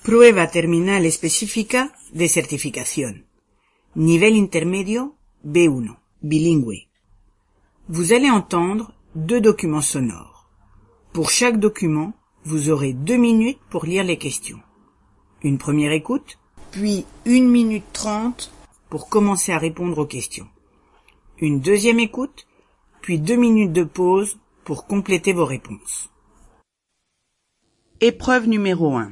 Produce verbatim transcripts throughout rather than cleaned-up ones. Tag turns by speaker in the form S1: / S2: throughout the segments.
S1: Prueba terminal específica de certificación. Nivel intermedio B uno, bilingüe. Vous allez entendre deux documents sonores. Pour chaque document, vous aurez deux minutes pour lire les questions. Une première écoute, puis une minute trente pour commencer à répondre aux questions. Une deuxième écoute, puis deux minutes de pause pour compléter vos réponses. Épreuve numéro un.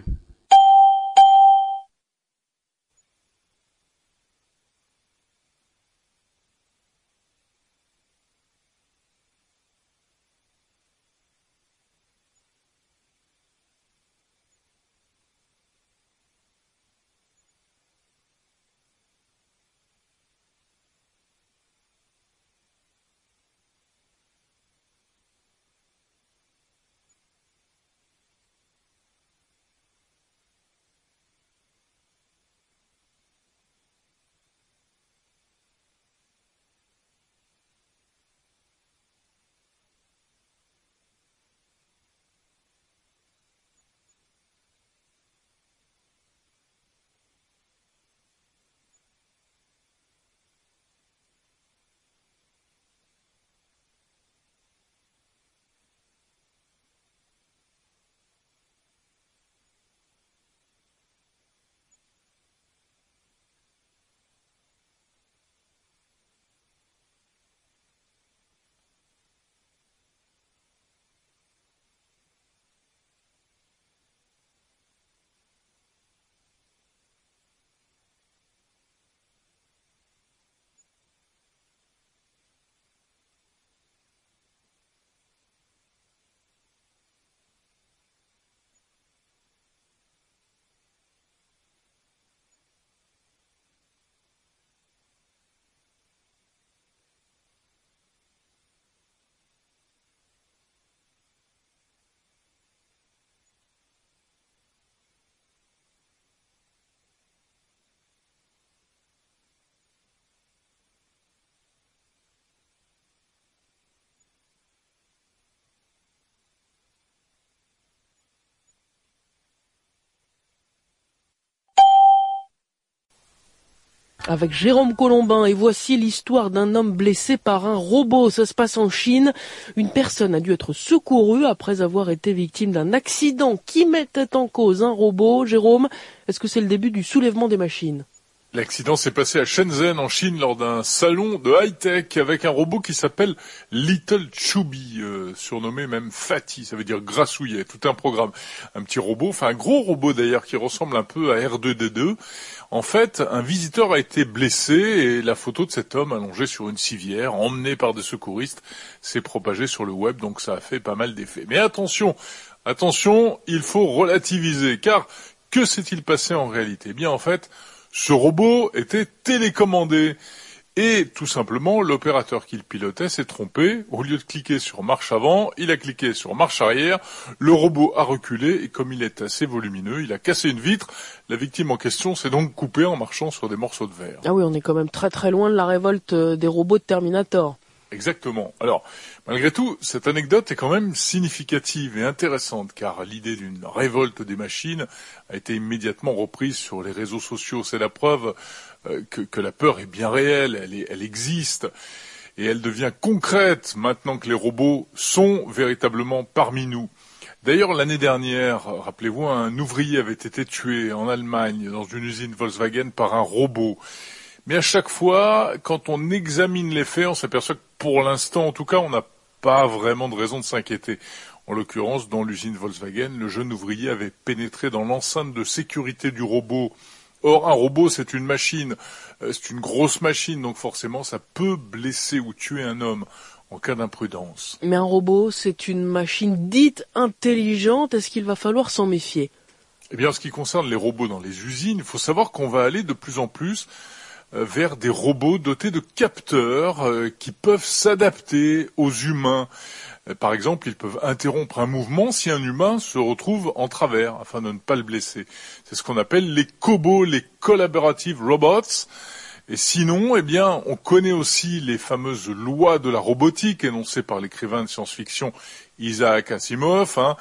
S2: Avec Jérôme Colombin, et voici l'histoire d'un homme blessé par un robot. Ça se passe en Chine. Une personne a dû être secourue après avoir été victime d'un accident qui mettait en cause un robot. Jérôme, est-ce que c'est le début du soulèvement des machines ?
S3: L'accident s'est passé à Shenzhen, en Chine, lors d'un salon de high-tech avec un robot qui s'appelle Little Chubby, euh, surnommé même Fatty, ça veut dire grassouillet, tout un programme. Un petit robot, enfin un gros robot d'ailleurs, qui ressemble un peu à R deux D deux. En fait, un visiteur a été blessé et la photo de cet homme allongé sur une civière, emmené par des secouristes, s'est propagée sur le web, donc ça a fait pas mal d'effets. Mais attention, attention, il faut relativiser, car que s'est-il passé en réalité ? Eh bien, en fait, ce robot était télécommandé et tout simplement l'opérateur qui le pilotait s'est trompé. Au lieu de cliquer sur marche avant, il a cliqué sur marche arrière. Le robot a reculé et comme il est assez volumineux, il a cassé une vitre. La victime en question s'est donc coupée en marchant sur des morceaux de verre.
S2: Ah oui, on est quand même très très loin de la révolte des robots de Terminator.
S3: Exactement. Alors, malgré tout, cette anecdote est quand même significative et intéressante, car l'idée d'une révolte des machines a été immédiatement reprise sur les réseaux sociaux. C'est la preuve euh, que, que la peur est bien réelle, elle, est, elle existe, et elle devient concrète maintenant que les robots sont véritablement parmi nous. D'ailleurs, l'année dernière, rappelez-vous, un ouvrier avait été tué en Allemagne, dans une usine Volkswagen, par un robot. Mais à chaque fois, quand on examine les faits, on s'aperçoit que pour l'instant, en tout cas, on n'a pas vraiment de raison de s'inquiéter. En l'occurrence, dans l'usine Volkswagen, le jeune ouvrier avait pénétré dans l'enceinte de sécurité du robot. Or, un robot, c'est une machine, c'est une grosse machine, donc forcément, ça peut blesser ou tuer un homme en cas d'imprudence.
S2: Mais un robot, c'est une machine dite intelligente, est-ce qu'il va falloir s'en méfier ?
S3: Eh bien, en ce qui concerne les robots dans les usines, il faut savoir qu'on va aller de plus en plus vers des robots dotés de capteurs euh, qui peuvent s'adapter aux humains. Euh, par exemple, ils peuvent interrompre un mouvement si un humain se retrouve en travers, afin de ne pas le blesser. C'est ce qu'on appelle les cobots, les collaborative robots. Et sinon, eh bien, on connaît aussi les fameuses lois de la robotique énoncées par l'écrivain de science-fiction Isaac Asimov, hein.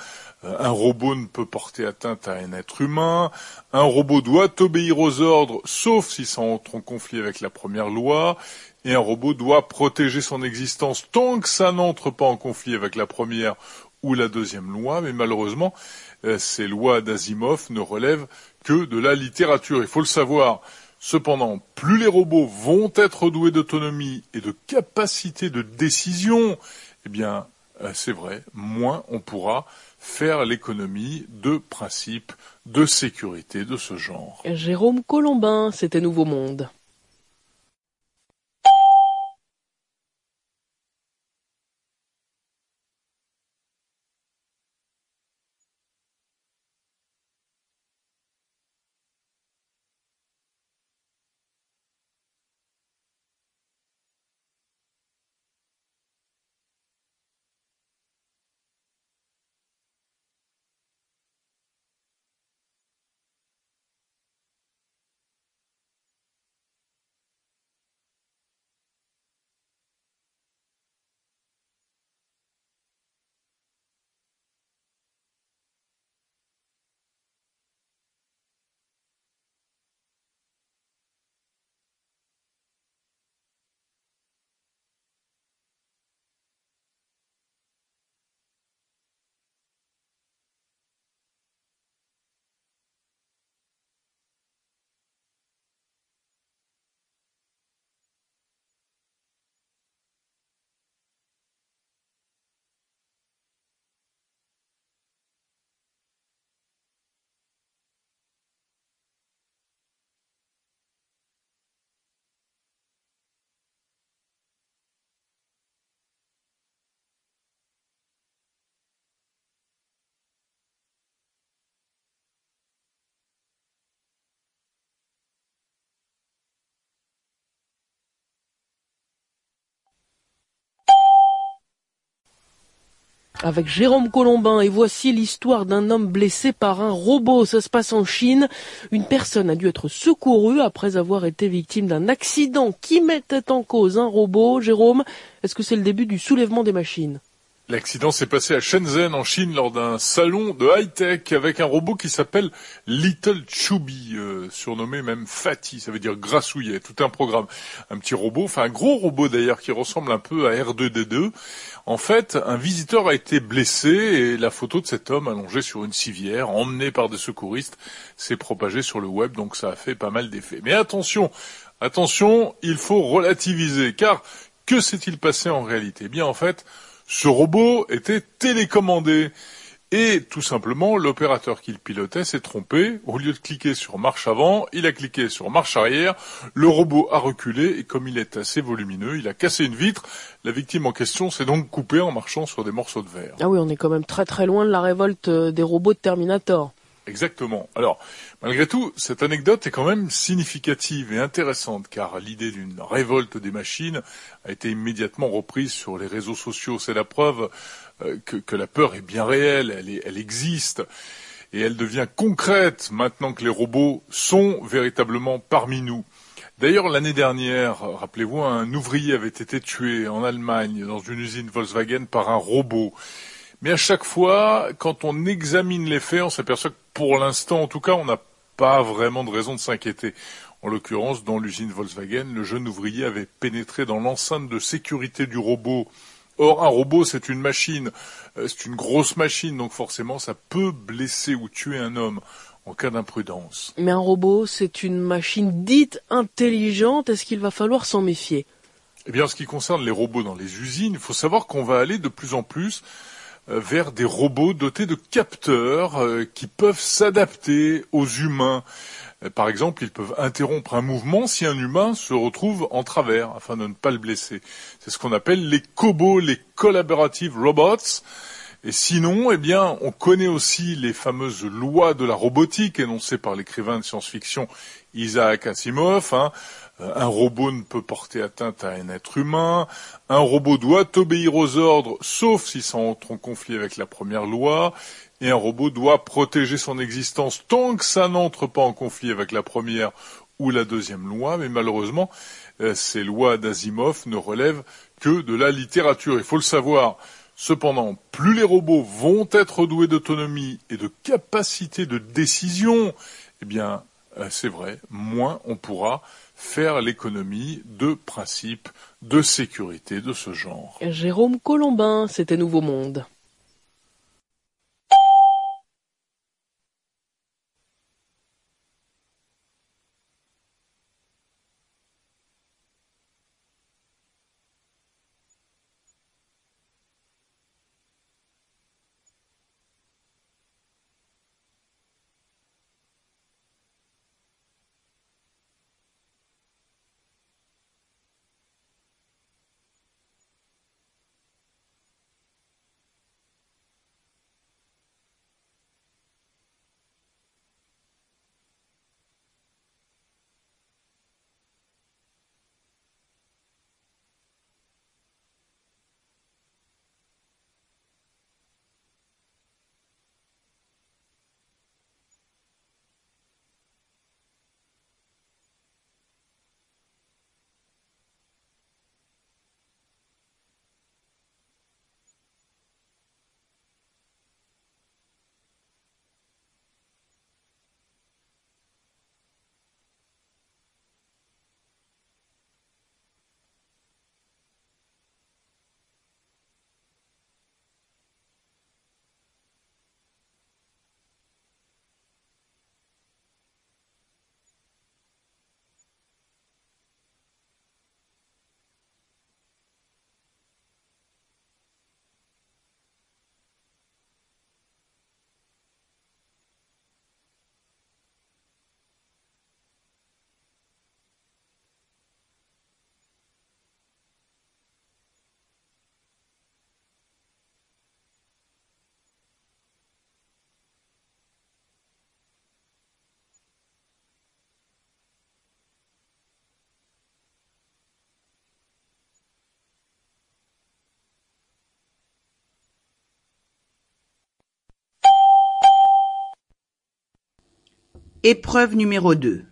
S3: un robot ne peut porter atteinte à un être humain, un robot doit obéir aux ordres, sauf si ça entre en conflit avec la première loi, et un robot doit protéger son existence tant que ça n'entre pas en conflit avec la première ou la deuxième loi, mais malheureusement, ces lois d'Asimov ne relèvent que de la littérature. Il faut le savoir. Cependant, plus les robots vont être doués d'autonomie et de capacité de décision, eh bien, c'est vrai, moins on pourra faire l'économie de principes de sécurité de ce genre.
S2: Jérôme Colombin, c'était Nouveau Monde. Avec Jérôme Colombin, et voici l'histoire d'un homme blessé par un robot. Ça se passe en Chine. Une personne a dû être secourue après avoir été victime d'un accident qui mettait en cause un robot. Jérôme, est-ce que c'est le début du soulèvement des machines ?
S3: L'accident s'est passé à Shenzhen, en Chine, lors d'un salon de high-tech avec un robot qui s'appelle Little Chubby, euh, surnommé même Fatty, ça veut dire grassouillet, tout un programme. Un petit robot, enfin un gros robot d'ailleurs, qui ressemble un peu à R deux D deux. En fait, un visiteur a été blessé et la photo de cet homme allongé sur une civière, emmené par des secouristes, s'est propagée sur le web, donc ça a fait pas mal d'effets. Mais attention, attention, il faut relativiser, car que s'est-il passé en réalité ? Eh bien, en fait, ce robot était télécommandé et tout simplement l'opérateur qui le pilotait s'est trompé. Au lieu de cliquer sur marche avant, il a cliqué sur marche arrière. Le robot a reculé et comme il est assez volumineux, il a cassé une vitre. La victime en question s'est donc coupée en marchant sur des morceaux de verre.
S2: Ah oui, on est quand même très très loin de la révolte des robots de Terminator.
S3: Exactement. Alors, malgré tout, cette anecdote est quand même significative et intéressante, car l'idée d'une révolte des machines a été immédiatement reprise sur les réseaux sociaux. C'est la preuve euh, que, que la peur est bien réelle, elle, est, elle existe, et elle devient concrète maintenant que les robots sont véritablement parmi nous. D'ailleurs, l'année dernière, rappelez-vous, un ouvrier avait été tué en Allemagne, dans une usine Volkswagen, par un robot. Mais à chaque fois, quand on examine les faits, on s'aperçoit que pour l'instant, en tout cas, on n'a pas vraiment de raison de s'inquiéter. En l'occurrence, dans l'usine Volkswagen, le jeune ouvrier avait pénétré dans l'enceinte de sécurité du robot. Or, un robot, c'est une machine, c'est une grosse machine, donc forcément, ça peut blesser ou tuer un homme en cas d'imprudence.
S2: Mais un robot, c'est une machine dite intelligente, est-ce qu'il va falloir s'en méfier ?
S3: Eh bien, en ce qui concerne les robots dans les usines, il faut savoir qu'on va aller de plus en plus vers des robots dotés de capteurs euh, qui peuvent s'adapter aux humains. Euh, par exemple, ils peuvent interrompre un mouvement si un humain se retrouve en travers, afin de ne pas le blesser. C'est ce qu'on appelle les cobots, les collaborative robots. Et sinon, eh bien, on connaît aussi les fameuses lois de la robotique énoncées par l'écrivain de science-fiction Isaac Asimov, hein. Un robot ne peut porter atteinte à un être humain, un robot doit obéir aux ordres, sauf si ça entre en conflit avec la première loi, et un robot doit protéger son existence tant que ça n'entre pas en conflit avec la première ou la deuxième loi, mais malheureusement, ces lois d'Asimov ne relèvent que de la littérature. Il faut le savoir, Cependant, plus les robots vont être doués d'autonomie et de capacité de décision, eh bien, c'est vrai, moins on pourra faire l'économie de principes de sécurité de ce genre.
S2: Jérôme Colombin, c'était Nouveau Monde.
S1: Épreuve numéro deux.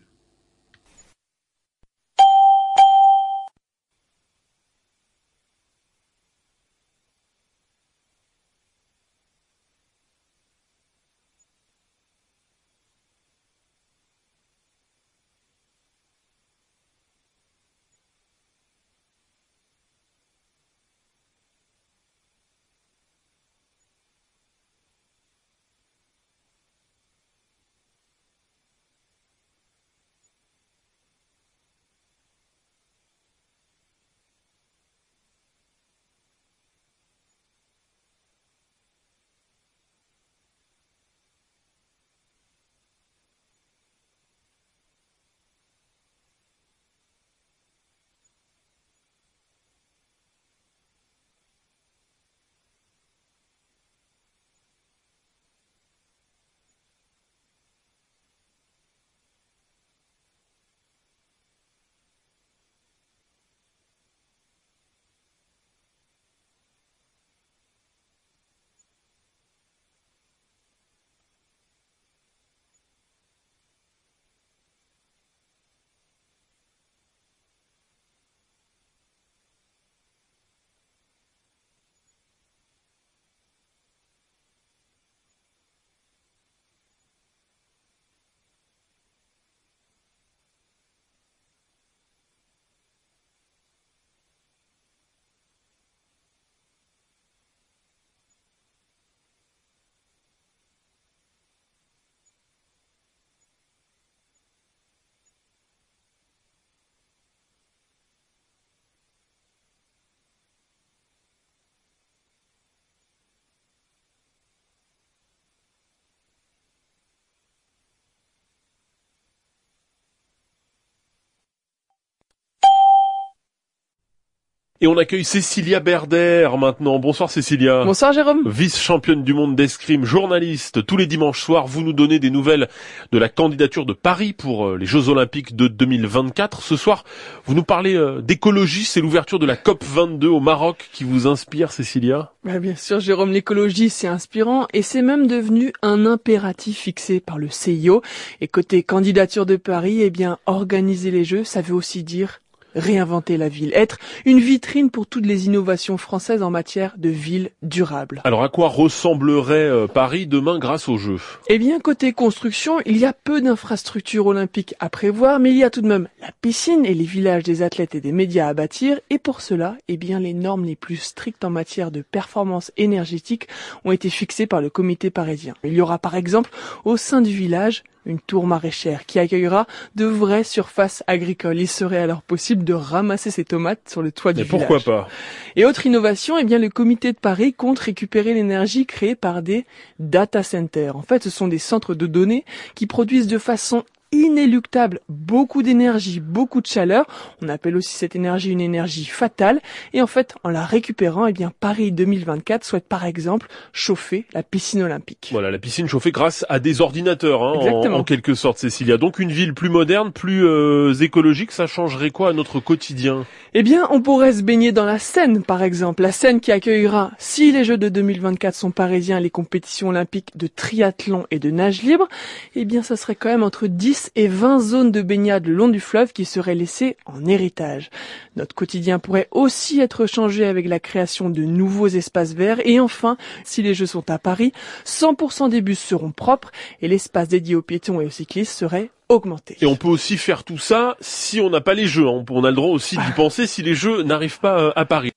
S4: Et on accueille Cécilia Berder maintenant. Bonsoir Cécilia.
S2: Bonsoir Jérôme.
S4: Vice-championne du monde d'escrime, journaliste. Tous les dimanches soirs, vous nous donnez des nouvelles de la candidature de Paris pour les Jeux Olympiques de deux mille vingt-quatre. Ce soir, vous nous parlez d'écologie. C'est l'ouverture de la COP vingt-deux au Maroc qui vous inspire, Cécilia?
S5: Bah bien sûr Jérôme, l'écologie c'est inspirant et c'est même devenu un impératif fixé par le C I O. Et côté candidature de Paris, eh bien organiser les Jeux, ça veut aussi dire réinventer la ville, être une vitrine pour toutes les innovations françaises en matière de ville durable.
S4: Alors à quoi ressemblerait euh, Paris demain grâce aux Jeux?
S5: Eh bien, côté construction, il y a peu d'infrastructures olympiques à prévoir, mais il y a tout de même la piscine et les villages des athlètes et des médias à bâtir, et pour cela, eh bien, les normes les plus strictes en matière de performance énergétique ont été fixées par le comité parisien. Il y aura par exemple, au sein du village, une tour maraîchère qui accueillera de vraies surfaces agricoles. Il serait alors possible de ramasser ses tomates sur le toit du
S4: Mais
S5: village.
S4: pourquoi pas?
S5: Et autre innovation, eh bien, le comité de Paris compte récupérer l'énergie créée par des data centers. En fait, ce sont des centres de données qui produisent de façon inéluctable beaucoup d'énergie, beaucoup de chaleur. On appelle aussi cette énergie une énergie fatale. Et en fait, en la récupérant, eh bien, Paris deux mille vingt-quatre souhaite par exemple chauffer la piscine olympique.
S4: Voilà, la piscine chauffée grâce à des ordinateurs, hein, en,
S5: Exactement.
S4: en quelque sorte, Cécilia. Donc une ville plus moderne, plus euh, écologique, ça changerait quoi à notre quotidien?
S5: Eh bien, on pourrait se baigner dans la Seine, par exemple. La Seine qui accueillera, si les Jeux de deux mille vingt-quatre sont parisiens, les compétitions olympiques de triathlon et de nage libre, eh bien, ça serait quand même entre dix et vingt zones de baignade le long du fleuve qui seraient laissées en héritage. Notre quotidien pourrait aussi être changé avec la création de nouveaux espaces verts. Et enfin, si les Jeux sont à Paris, cent pour cent des bus seront propres et l'espace dédié aux piétons et aux cyclistes serait augmenté.
S4: Et on peut aussi faire tout ça si on n'a pas les Jeux, hein. On a le droit aussi d'y penser si les Jeux n'arrivent pas euh, à Paris.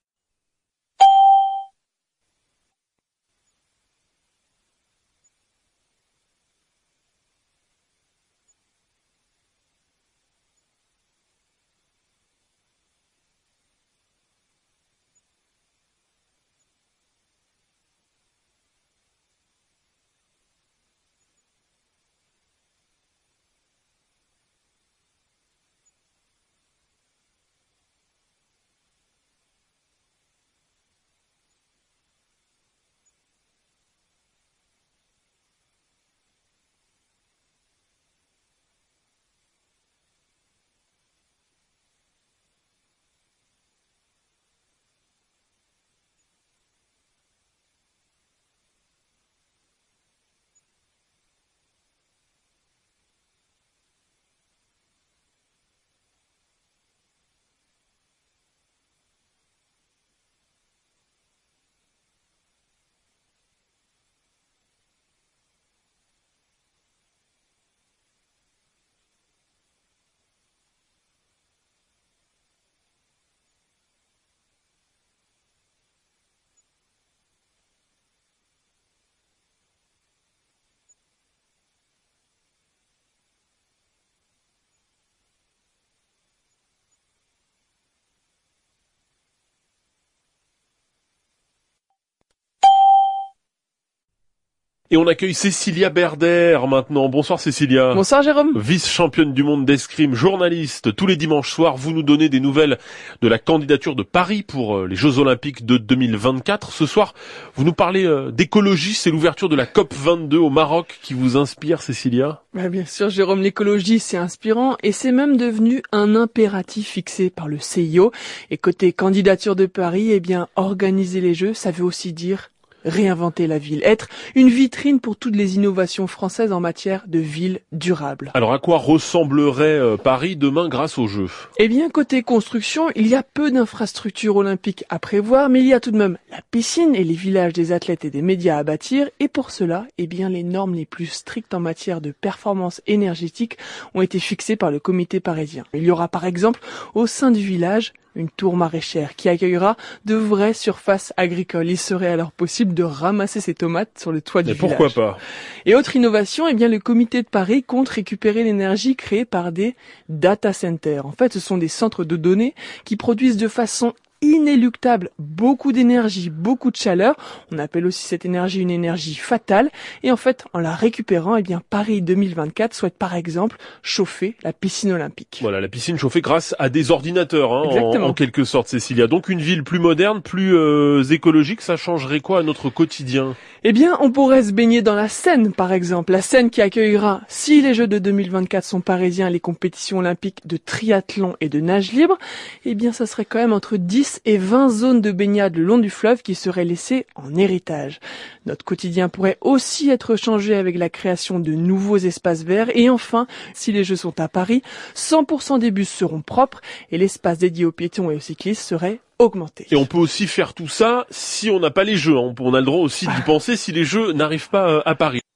S4: Et on accueille Cécilia Berder maintenant. Bonsoir Cécilia.
S5: Bonsoir Jérôme.
S4: Vice-championne du monde d'escrime, journaliste. Tous les dimanches soirs, vous nous donnez des nouvelles de la candidature de Paris pour les Jeux Olympiques de deux mille vingt-quatre. Ce soir, vous nous parlez d'écologie. C'est l'ouverture de la COP vingt-deux au Maroc qui vous inspire, Cécilia?
S5: Bah bien sûr Jérôme, l'écologie c'est inspirant et c'est même devenu un impératif fixé par le C I O. Et côté candidature de Paris, eh bien organiser les Jeux, ça veut aussi dire réinventer la ville, être une vitrine pour toutes les innovations françaises en matière de ville durable.
S4: Alors à quoi ressemblerait euh, Paris demain grâce aux Jeux?
S5: Eh bien, côté construction, il y a peu d'infrastructures olympiques à prévoir, mais il y a tout de même la piscine et les villages des athlètes et des médias à bâtir, et pour cela, eh bien, les normes les plus strictes en matière de performance énergétique ont été fixées par le comité parisien. Il y aura par exemple, au sein du village, une tour maraîchère qui accueillera de vraies surfaces agricoles. Il serait alors possible de ramasser ses tomates sur le toit du
S4: Mais
S5: village.
S4: pourquoi pas?
S5: Et autre innovation, eh bien, le comité de Paris compte récupérer l'énergie créée par des data centers. En fait, ce sont des centres de données qui produisent de façon inéluctable beaucoup d'énergie, beaucoup de chaleur. On appelle aussi cette énergie une énergie fatale. Et en fait, en la récupérant, eh bien, Paris deux mille vingt-quatre souhaite par exemple chauffer la piscine olympique.
S4: Voilà, la piscine chauffée grâce à des ordinateurs, hein, en,
S5: Exactement.
S4: en quelque sorte, Cécilia. Donc une ville plus moderne, plus euh, écologique, ça changerait quoi à notre quotidien?
S5: Eh bien, on pourrait se baigner dans la Seine, par exemple. La Seine qui accueillera, si les Jeux de deux mille vingt-quatre sont parisiens, les compétitions olympiques de triathlon et de nage libre, eh bien, ça serait quand même entre dix dix et vingt zones de baignade le long du fleuve qui seraient laissées en héritage. Notre quotidien pourrait aussi être changé avec la création de nouveaux espaces verts. Et enfin, si les Jeux sont à Paris, cent pour cent des bus seront propres et l'espace dédié aux piétons et aux cyclistes serait augmenté.
S4: Et on peut aussi faire tout ça si on n'a pas les Jeux. On a le droit aussi d'y penser si les Jeux n'arrivent pas à Paris.